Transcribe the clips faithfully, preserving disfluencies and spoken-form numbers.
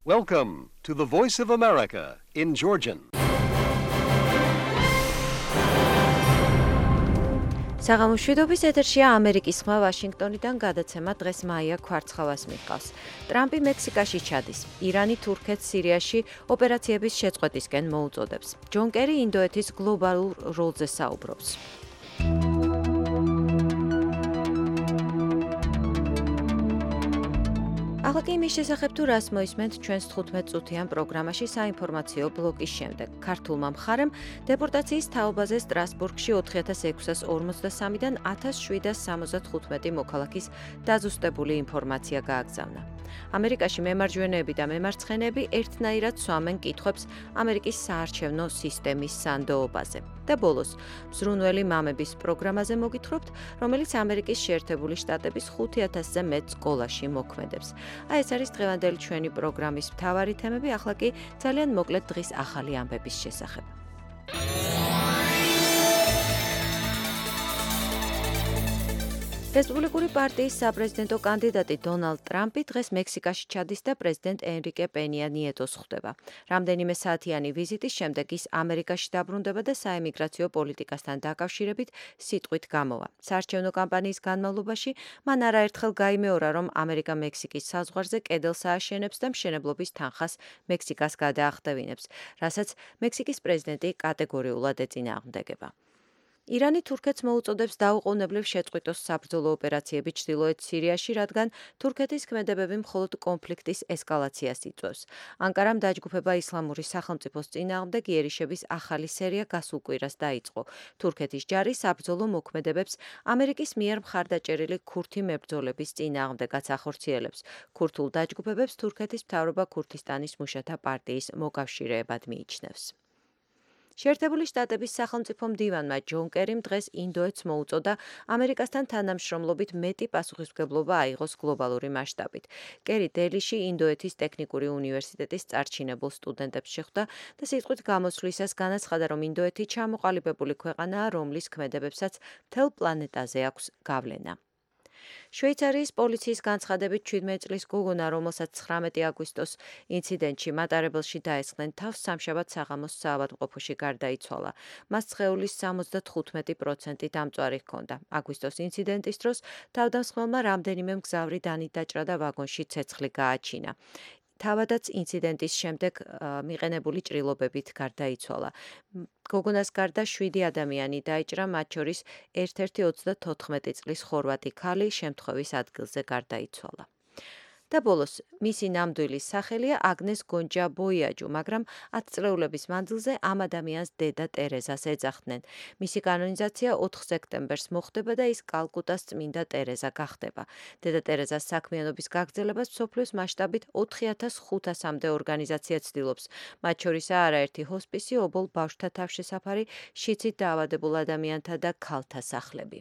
Welcome to the Voice of America in Georgian. საღამოშვიდობის ეთერშია ამერიკის ხმა ვაშინგტონიდან გადაცემა დღეს მაია ქვარცხავას მიჰყავს. ტრამპი მექსიკაში ჩადის. ირანი თურქეთს სირიაში ოპერაციების შეწყვეტისკენ მოუწოდებს. ჯონ კერი ინდოეთის გლობალურ როლზე საუბრობს. ახლა კი იმის შესახებ თუ რას მოისმენთ ჩვენს თხუთმეტ წუთიან პროგრამაში საინფორმაციო ბლოკის შემდეგ. ქართულმა მხარემ დეპორტაციის თაობაზე სტრასბურგში ოთხი ათას ექვსას ორმოცდასამიდან ათას შვიდას სამოცდათხუთმეტი მოქალაქის დაზუსტებული ინფორმაცია გააგზავნა. ამერიკაში მემარჯვენეები და მემარცხენეები ერთნაირად სვამენ კითხვებს ამერიკის საარჩევნო სისტემის სანდოობაზე. და ბოლოს, მზრუნველი მამების პროგრამაზე მოგითხრობთ, რომელიც ამერიკის შეერთებული შტატების ხუთი ათასზე მეტ სკოლაში მოქმედებს. აი ეს არის დღევანდელი ჩვენი პროგრამის მთავარი თემები, ახლა კი ძალიან მოკლედ დღის ახალი ამბების შესახებ. რესპუბლიკური პარტიის საპრეზიდენტო კანდიდატი დონალდ ტრამპი დღეს მექსიკაში ჩადის და პრეზიდენტ ენრიკე პენია ნიეტოს ხვდება. რამდენიმე საათიანი ვიზიტის შემდეგ ის ამერიკაში დაბრუნდება და საემიგრაციო პოლიტიკასთან დაკავშირებით სიტყვით გამოვა. საარჩევნო კამპანიის განმავლობაში მან არაერთხელ გაიმეორა, რომ ამერიკა მექსიკის საზღვარზე კედელს ააშენებს და მშენებლობის თანხას მექსიკას გადაახდევინებს, რასაც მექსიკის პრეზიდენტი კატეგორიულად ეწინააღმდეგება. ირანი თურქეთს მოუწოდებს დაუყოვნებლივ შეწყვიტოს საბრძოლო ოპერაციები ჩრდილოეთ სირიაში, რადგან თურქეთის ქმედებები მხოლოდ კონფლიქტის ესკალაციას იწვევს. ანკარამ დაჯგუფება ისლამური სახელმწიფოს წინააღმდეგ იერიშების ახალი სერია გასულ კვირას დაიწყო. თურქეთის ჯარი საბრძოლო მოქმედებებს ამერიკის მიერ მხარდაჭერილი ქურთი მებრძოლების წინააღმდეგაც ახორციელებს. ქურთულ დაჯგუფებებს თურქეთის მთავრობა ქურთისტანის მუშათა პარტიის მოკავშირეებად მიიჩნევს. შეერთებული შტატების სახელმწიფო მდივანმა ჯონ კერიმ დღეს ინდოეთს მოუწოდა ამერიკასთან თანამშრომლობით მეტი პასუხისმგებლობა აიღოს გლობალური მასშტაბით. კერი დელიში ინდოეთის ტექნიკური უნივერსიტეტის წარჩინებულ სტუდენტებს შეხვდა და სიტყვით გამოსვლისას განაცხადა, რომ ინდოეთი ჩამოყალიბებული ქვეყანაა, რომლის ქმედებებსაც მთელ პლანეტაზე აქვს გავლენა. შვეიცარიის პოლიციის განცხადებით ჩვიდმეტი წლის გოგონა, რომელსაც ცხრამეტი აგვისტოს ინციდენტში მატარებელში დაესხნენ თავს, სამშაბათ საღამოს საავადმყოფოში გარდაიცვალა. მას სხეულის სამოცდათხუთმეტი პროცენტი დამწვარი ჰქონდა. აგვისტოს ინციდენტის დროს თავდამსხმელმა რამდენიმე მგზავრი დანიდაჭრა და ვაგონში ცეცხლი გააჩინა. თავადაც ინციდენტის შემდეგ მიყენებული ჭრილობებით გარდაიცვალა. გოგონას გარდა შვიდი ადამიანი დაიჭრა, მათ შორის ერთ-ერთი ოცდათოთხმეტი წლის ხორვატი ქალი შემთხვევის ადგილზე გარდაიცვალა. და ბოლოს, მისი ნამდვილი სახელია აგნეს გონჯა ბოიაჯუ, მაგრამ ათწლეულების მანძილზე ამ ადამიანს დედა ტერეზას ეძახდნენ. მისი კანონიზაცია ოთხ სექტემბერს მოხდება და ის კალკუტას წმინდა ტერეზა გახდება. დედა ტერეზას საქმიანობის გაგრძელებას მსოფლიოს მასშტაბით ოთხი ათას ხუთასამდე ორგანიზაცია ცდილობს. მათ შორისაა არაერთი ჰოსპისი, ობოლ ბავშვთა თავშესაფარი, შიცით დაავადებულ ადამიანთა და ქალთა სახლები.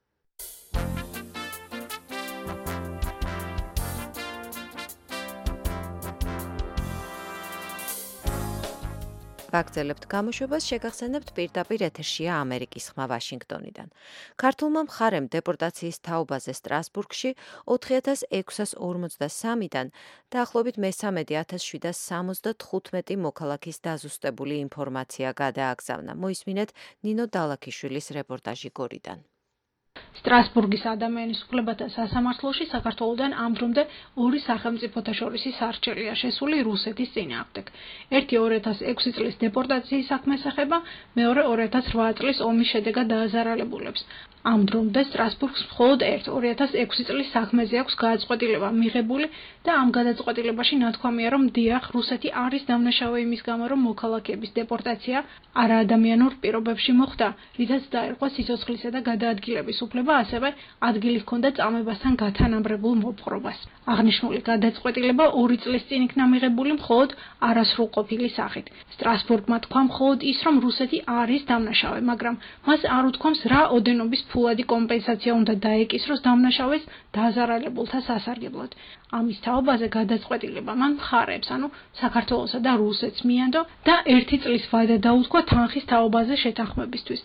ვაგრძელებთ გამოშვებას, შეგახსენებთ პირდაპირ ეთერშია ამერიკის ხმა ვაშინგტონიდან. ქართულმა მხარემ დეპორტაციის თაობაზე სტრასბურგში ოთხი ათას ექვსას ორმოცდასამიდან დაახლოებით მესამედი ათას შვიდას სამოცდათხუთმეტი მოქალაქის დაზუსტებული ინფორმაცია გადააგზავნა. მოისმინეთ ნინო დალაქიშვილის რეპორტაჟი გორიდან. სტრასბურგის ადამიანის უფლებათა სასამართლოში საქართველოდან ამ დრომდე ორი სახელმწიფოთა შორისი სარჩელია შესული რუსეთის წინააღმდეგ. ერთი ორი ათას ექვსი წლის დეპორტაციის საქმეს ეხება, მეორე ორი ათას რვა წლის ომის შედეგად დააზარალებულებს. ამ დრომდე სტრასბურგს მხოლოდ ერთ ორი ათას ექვსი წლის საქმეზე აქვს გადაწყვეტილება მიღებული და ამ გადაწყვეტილებაში ნათქვამია, რომ დიახ, რუსეთი არის დამნაშავე იმის გამო, რომ მოქალაქეების დეპორტაცია არაადამიანურ პირობებში მოხდა, რითაც დაერყვა სიცოცხლისა და გადაადგილების უფლება, ასევე ადგილი ჰქონდა წამებასთან გათანაბრებულ მოპყრობას. აღნიშნული გადაწყვეტილება ორი წლის წინ იქნა მიღებული მხოლოდ არასრულყოფილი სახით. სტრასბურგმა თქვა მხოლოდ ის, რომ რუსეთი არის დამნაშავე, მაგრამ მას არ უთქვამს რა ოდენობის ფულადი კომპენსაცია უნდა დაეკისროს დამნაშავეს დაზარალებულთა სასარგებლოდ. ამის თაობაზე გადაწყვეტილება მან მხარეებს, ანუ საქართველოსა და რუსეთს მიანდო და ერთი წლის ვადა დაუთქვა თანხის თაობაზე შეთანხმებისთვის.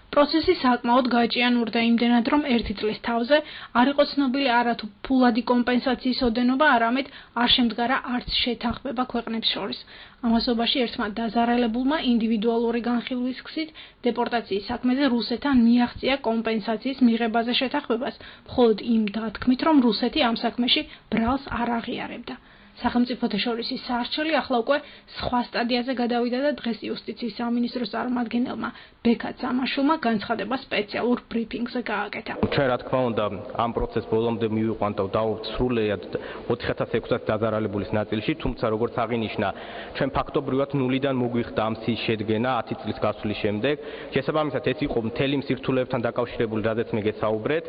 პროცესი საკმაოდ გაჭიანურდა იმდენად, რომ ერთი წლის თავზე არ იყო ცნობილი არათუ ფულადი კომპენსაციის ოდენობა, არამედ არ შემდგარა არც შეთანხმება ქვეყნებს შორის. ამასობაში ერთმა დაზარალებულმა ინდივიდუალური განხილვის გზით დეპორტაციის საქმეზე რუსეთთან მიაღწია კომპენსაციის მიღებაზე შეთანხმებას, მხოლოდ იმ დათქმით, რომ რუსეთი ამ საქმეში ბრალს არ აღიარებდა. სახელმწიფოთა შორის საარჩელი ახლა უკვე სხვა სტადიაზე გადავიდა და დღეს იუსტიციის სამინისტროს წარმომადგენელმა ბექა სამაშულმა განცხადება სპეციალურ ბრიფინგზე გააკეთა. ჩვენ რა თქმა უნდა ამ პროცესს ბოლომდე მივიყვანთ და დავსრულეთ ოთხ ათას ექვსი დაზარალებულის ნაწილში, თუმცა როგორც აღინიშნა, ჩვენ ფაქტობრივად ნულიდან მოგვიხდა ამ სიის შედგენა ათი წლის გასვლის შემდეგ. შესაბამისად ეს იყო მთელი მსირთულეებთან დაკავშირებული, რადგან მე გესაუბრეთ.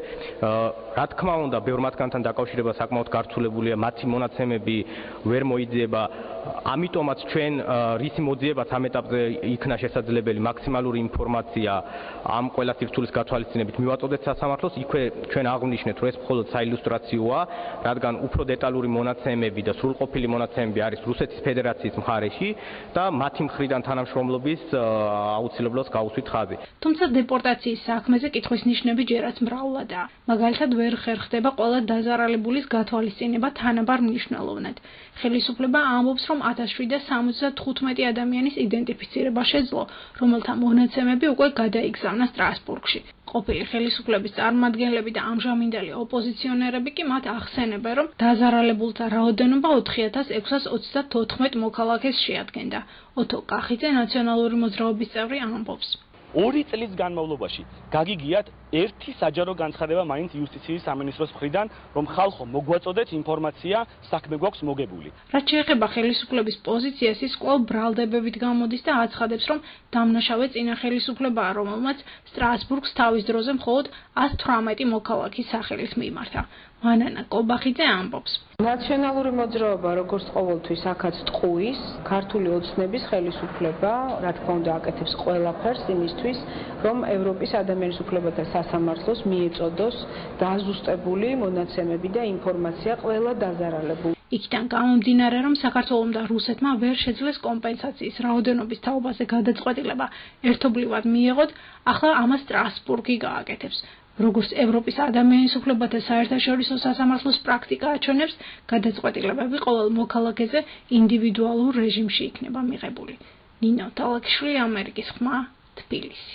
რა თქმა უნდა, ბევრ მათგანთან დაკავშირება საკმაოდ გართულებულია, მათი მონაცემები ვერ მოიძიება, ამიტომაც ჩვენ რისი მოძიებაც ამ ეტაპზე იქნა შესაძლებელი მაქსიმალური ინფორმაცია ამ ყველა სირთულის გათვალისწინებით მივაწოდეთ სასამართლოს, იქვე ჩვენ აღვნიშნეთ, რომ ეს მხოლოდ საილუსტრაციოა, რადგან უფრო დეტალური მონაცემები და სრულყოფილი მონაცემები არის რუსეთის ფედერაციის მხარეში და მათი მხრიდან თანამშრომლობის აუცილებლობას გაუსვით ხაზი. თუმცა დეპორტაციის საქმეზე კითხვის ნიშნები ჯერაც მრავლადაა. მაგალითად ვერ ხერხდება ყველა დაზარალებულის გათვალისწინება თანაბარ მნიშვნელოვნად. ხელისუფლება ამბობს, რომ ათას შვიდსა სამოცდა თხუთმეტი ადამიანის იდენტიფიცირება შეძლო, რომელთა მონაცემები უკვე გადაიგზავნა სტრასბურგში. ყოფილი ხელისუფლების წარმომადგენლები და ამჟამინდელი ოპოზიციონერები კი მათ ახსენებენ, რომ დაზარალებულთა რაოდენობა ოთხი ათას ექვსას ოცდათოთხმეტ მოქალაქეს შეადგენდა. ოტო კახიძე, ნაციონალური მოძრაობის წევრი, ამბობს. ორი წლის განმავლობაში გაგიგიათ ერთი საჯარო განცხადება მაინც იუსტიციის სამინისტროს მხრიდან, რომ ხალხო მოგვაწოდეთ ინფორმაცია, საქმე გვაქვს მოგებული. რაც შეეხება ხელისუფლების პოზიციას, ის კვლავ ბრალდებებით გამოდის და აცხადებს, რომ დამნაშავე წინა ხელისუფლებაა, რომელმაც სტრასბურგს თავის დროზე მხოლოდ ათს თვრამეტი მოქალაქის სახელით მიმართა. მანანა კობახიძე ამბობს. ნაციონალური მოძრაობა, როგორც ყოველთვის, აქაც ტყუის, ქართული ოცნების ხელისუფლება, რა თქმა უნდა, აკეთებს ყველაფერს იმისთვის, რომ ევროპის ადამიანის უფლებათა სასამართლოს მიეწოდოს დაზუსტებული მონაცემები და ინფორმაცია ყველა დაზარალებულ. იქიდან გამომდინარე, რომ საქართველომ და რუსეთმა ვერ შეძლეს კომპენსაციის რაოდენობის თაობაზე გადაწყვეტილება ერთობლივად მიეღოთ, ახლა ამას სტრასბურგი გააკეთებს. როგორც ევროპის ადამიანის უფლებათა საერთაშორისო სასამართლოს პრაქტიკა აჩვენებს, გადაწყვეტილებები ყოველ მოქალაქეზე ინდივიდუალურ რეჟიმში იქნება მიღებული. ნინო თალაკიშვილი, ამერიკის ხმა, თბილისი.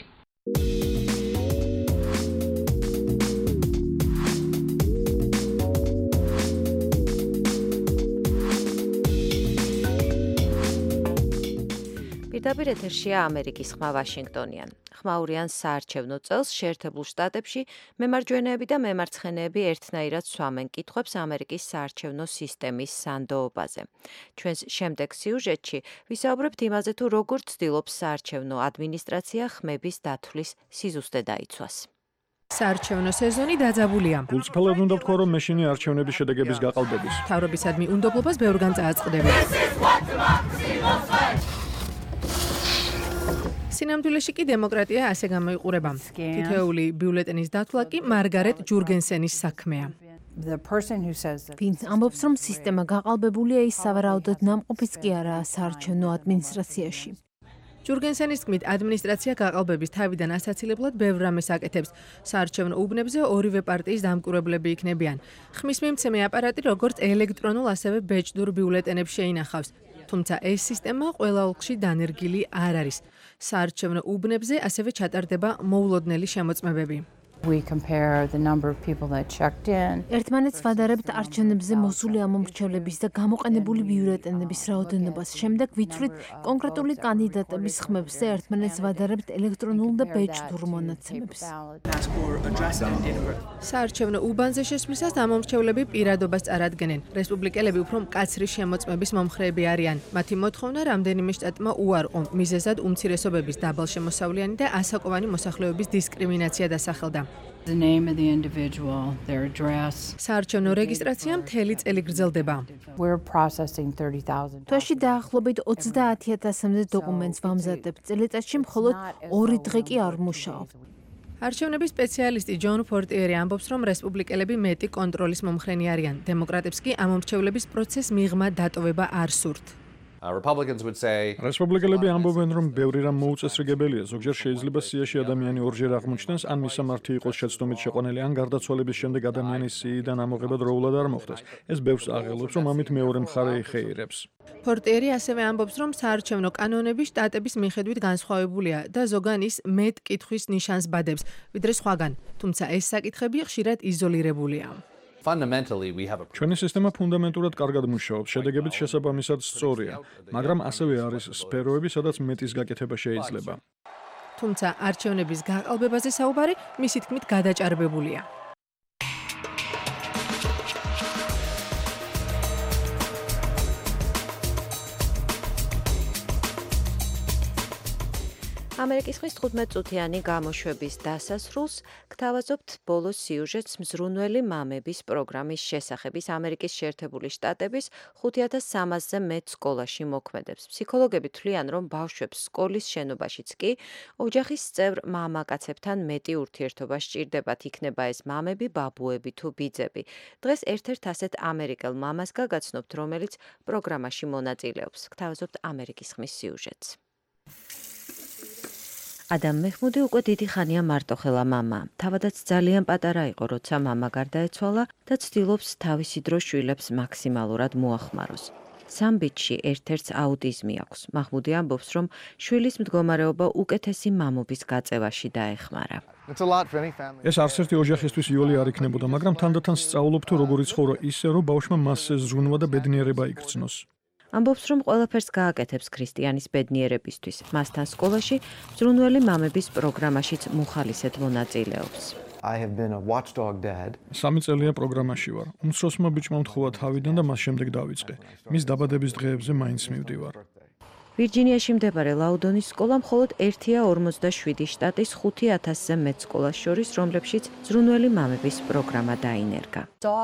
პირდაპირ ეთერშია ამერიკის ხმა ვაშინგტონიდან. ხმაურიან საარჩევნო წელს შეერთებულ შტატებში მემარჯვენეები და მემარცხენეები ერთნაირად სვამენ კითხვებს ამერიკის საარჩევნო სისტემის სანდოობაზე. ჩვენს შემდეგ სიუჟეტში ვისაუბრებთ იმაზე, თუ როგორ ცდილობს საარჩევნო ადმინისტრაცია ხმების დათვლის სიზუსტე დაიცვას. საარჩევნო სეზონი დაძაბულია. გულწრფელად უნდა ვთქვა, რომ მეშინი არჩევნების შედეგების გაყალბების. მთავრობისადმი უნდობლობას ბევრგან წააწყდები. სინამდვილეში კი დემოკრატია ასე გამოიყურება. თითოეული ბიულეტენის დათვლა კი მარგარეტ ჯურგენსენის საქმეა. ვინც ამბობს, რომ სისტემა გაყალბებულია, ის სავარაუდოდ ნამყოფიც კი არაა საარჩევნო ადმინისტრაციაში. ჯურგენსენის თქმით, ადმინისტრაცია გაყალბების თავიდან ასაცილებლად ბევრ რამეს აკეთებს. საარჩევნო უბნებზე ორივე პარტიის დამკვირვებლები იქნებიან. ხმის მიმცემი აპარატი როგორც ელექტრონულ, ასევე ბეჭდურ ბიულეტენებს შეინახავს. თუმცა ეს სისტემა ყველა ოლქში დანერგილი არ არის. საარჩევნო უბნებზე ასევე ჩატარდება მოულოდნელი შემოწმებები. ერთმანეთს ვადარებთ არჩევნებზე მოსული ამომრჩევლების და გამოყენებული ბიულეტენების რაოდენობას. შემდეგ ვიცვლით კონკრეტული კანდიდატების ხმებს და ერთმანეთს ვადარებთ ელექტრონულ და ბეჭდურ მონაცემებს. საარჩევნო უბანზე შესვლისას ამომრჩევლები პირადობას წარადგენენ. რესპუბლიკელები უფრო მკაცრი შემოწმების მომხრეები არიან. მათი მოთხოვნა რამდენიმე შტატმა უარყო, მიზეზად უმცირესობების დაბალშემოსავლიანი და ასაკოვანი მოსახლეობის დისკრიმინაცია დასახელდა. საარჩევნო რეგისტრაცია მთელი წელი გრძელდება. თვეში დაახლოებით ოცდაათი ათასამდე დოკუმენტს ვამზადებთ. წელიწადში მხოლოდ ორი დღე კი არ ვმუშაობ. არჩევნების სპეციალისტი ჯონ ფორტიერი ამბობს, რომ რესპუბლიკელები მეტი კონტროლის მომხრენი არიან. დემოკრატებს კი ამომრჩევლების პროცესს მიღმა დატოვება არ სურთ. Republicans would say რესპუბლიკელები ამბობენ, რომ ბევრი რამ მოუწესრიგებელია, ზოგჯერ შეიძლება სიაში ადამიანი ორჯერ აღმოჩნდეს, ან მისამართი იყოს შეცდომით შეყვანილი, ან გარდაცვალების შემდეგ ადამიანის სიიდან ამოღება დროულად არ მოხდეს. ეს ბევრს აღელვებს, რომ ამით მეორე მხარე იხეირებს. პორტიერი ასევე ამბობს, რომ საარჩევნო კანონები შტატების მიხედვით განსხვავებულია და ზოგან ის მეტ კითხვის ნიშანს ბადებს, ვიდრე სხვაგან, თუმცა ეს საკითხები ხშირად იზოლირებულია. Fundamentally, we have a ჩვენი სისტემა ფუნდამენტურად კარგად მუშაობს, შედეგებით შესაბამისად სწორია, მაგრამ ასევე არის სფეროები, სადაც მეტის გაკეთება შეიძლება. თუმცა არჩევნების გაყალბებაზე საუბარი მისი თქმით გადაჭარბებულია. ამერიკის ხმის თხუთმეტწუთიანი გამოშვების დასასრულს გთავაზობთ ბოლოს სიუჟეტს მზრუნველი მამების პროგრამის შესახებ. ის ამერიკის შეერთებული შტატების ხუთ ათას სამასზე მეტ სკოლაში მოქმედებს. ფსიქოლოგები თვლიან, რომ ბავშვებს სკოლის შენობაშიც კი ოჯახის წევრ მამაკაცებთან მეტი ურთიერთობა სჭირდებათ, იქნება ეს მამები, ბაბუები თუ ბიძები. დღეს ერთ-ერთ ასეთ ამერიკელ მამას გაგაცნობთ, რომელიც პროგრამაში მონაწილეობს. გთავაზობთ ამერიკის ხმის სიუჟეტს. ადამ მეჰმუდი უკვე დიდი ხანია მარტოხელა მამა. თავადაც ძალიან პატარა იყო, როცა მამა გარდაეცვალა და ცდილობს თავისი დრო შვილებს მაქსიმალურად მოახმაროს. სამ ბიჭში ერთ-ერთს აუტიზმი აქვს. მაჰმუდი ამბობს, რომ შვილის მდგომარეობა უკეთესი მამობის გაწევაში დაეხმარა. ეს არც ერთი ოჯახისთვის იოლი არ იქნებოდა, მაგრამ თანდათან სწავლობ თუ როგორ იცხოვრო ისე, რომ ბავშვმა მასზე ზრუნვა და ბედნიერება იგრძნოს. ამბობს, რომ ყველაფერს გააკეთებს ქრისტიანის ბედნიერებისთვის. მასთან სკოლაში მზრუნველი მამების პროგრამაშიც მუხალისედ მონაწილეობს. I have been a watchdog dad. სამი წელია პროგრამაში ვარ. უმცროსმა ბიჭმა მთხოვა თავიდან და მას შემდეგ დავიწყე. მის დაბადების დღეებზე მაინც მივდივარ. ვირჯინიაში მდებარე ლაუდონის სკოლა მხოლოდ ერთია ორმოცდაშვიდი შტატის ხუთ ათასზე მეტ სკოლას შორის, რომლებშიც მზრუნველი მამების პროგრამა დაინერგა.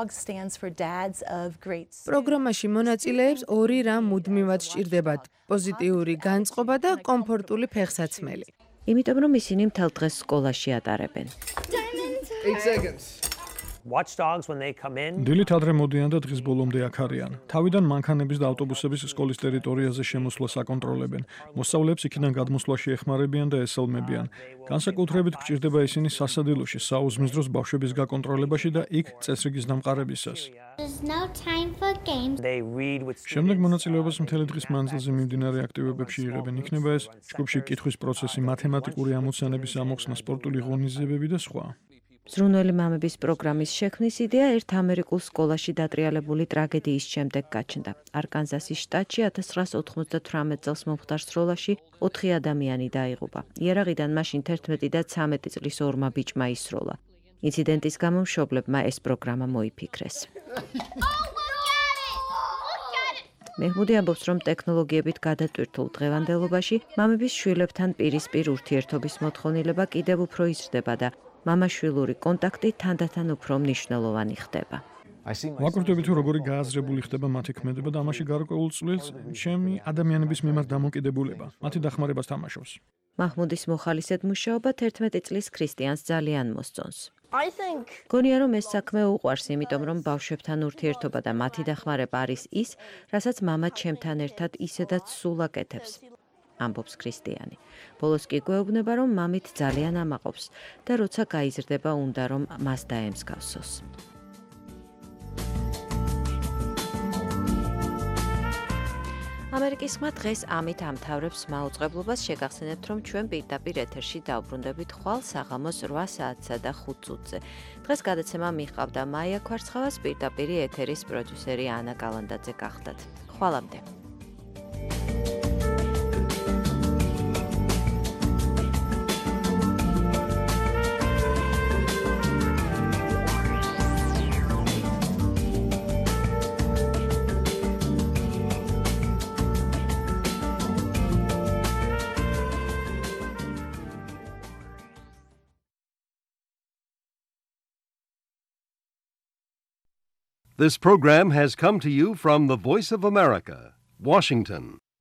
პროგრამაში მონაწილეებს ორი რამ მუდმივად სჭირდებათ: პოზიტიური განწყობა და კომფორტული ფეხსაცმელი. იმიტომ რომ ისინი მთელ დღეს სკოლაში ატარებენ. Watchdogs when they come in. დილით ადრე მოდიან და დღის ბოლომდე აქ არიან. თავიდან მანქანების და ავტობუსების სკოლის ტერიტორიაზე შემოსვლას აკონტროლებენ. მოსწავლეებს იქიდან გადმოსვლაში ეხმარებიან და ესალმებიან. განსაკუთრებით გჭირდება ისინი სასადილოში, საუზმის დროს ბავშვების გაკონტროლებაში და იქ წესრიგის დამყარებისას. შემდეგ მონაწილეობას მთელი დღის მანძილზე მიმდინარე აქტივობებში იღებენ. იქნება ეს ჯგუფში კითხვის პროცესი, მათემატიკური ამოცანების ამოხსნა, სპორტული ღონისძიებები და სხვა. მზრუნველი მამების პროგრამის შექმნის იდეა ერთ ამერიკულ სკოლაში დატრიალებული ტრაგედიის შემდეგ გაჩნდა. არკანზასის შტატში ათას ცხრაას ოთხმოცდათვრამეტ წელს მომხდარ სროლაში ოთხი ადამიანი დაიღუპა. იარაღიდან მაშინ თერთმეტი და ცამეტი წლის ორმა ბიჭმა ისროლა. ინციდენტის გამო მშობლებმა ეს პროგრამა მოიფიქრეს. მეჰმუდი ამბობს, რომ ტექნოლოგიებით გადატვირთულ დღევანდელობაში მამების შვილებთან პირისპირ ურთიერთობის მოთხოვნილება კიდევ უფრო იზრდება და მამაშვილური კონტაქტი თანდათან უფრო მნიშვნელოვანი ხდება. ვაკვირდები თუ როგორი გააზრებული ხდება მათი ქმედება და ამაში გარკვეულ წვლილს ჩემი ადამიანების მიმართ დამოკიდებულება, მათი დახმარებას თამაშობს. მაჰმუდის მოხალისედ მუშაობა თერთმეტი წლის ქრისტიანს ძალიან მოსწონს. გონია რომ ეს საქმე უყვარს, იმიტომ რომ ბავშვებთან ურთიერთობა და მათი დახმარება არის ის, რასაც მამა ჩემთან ერთად ისედაც სულ აკეთებს. ამბობს ქრისტიანი. ბოლოს კი გვეუბნება, რომ მამით ძალიან ამაყობს და როცა გაიზრდება, უნდა რომ მას დაემსგავსოს. ამერიკის ხმა დღეს ამით ამთავრებს მაუწყებლობას. შეგახსენებთ, რომ ჩვენ პირდაპირ ეთერში დავბრუნდებით ხვალ საღამოს რვა საათსა და ხუთ წუთზე. დღეს გადაცემა მიყავდა მაია ქვარცხავას, პირდაპირი ეთერის პროდიუსერი ანა კალანდაძე გახდათ. ხვალამდე. This program has come to you from the Voice of America, Washington.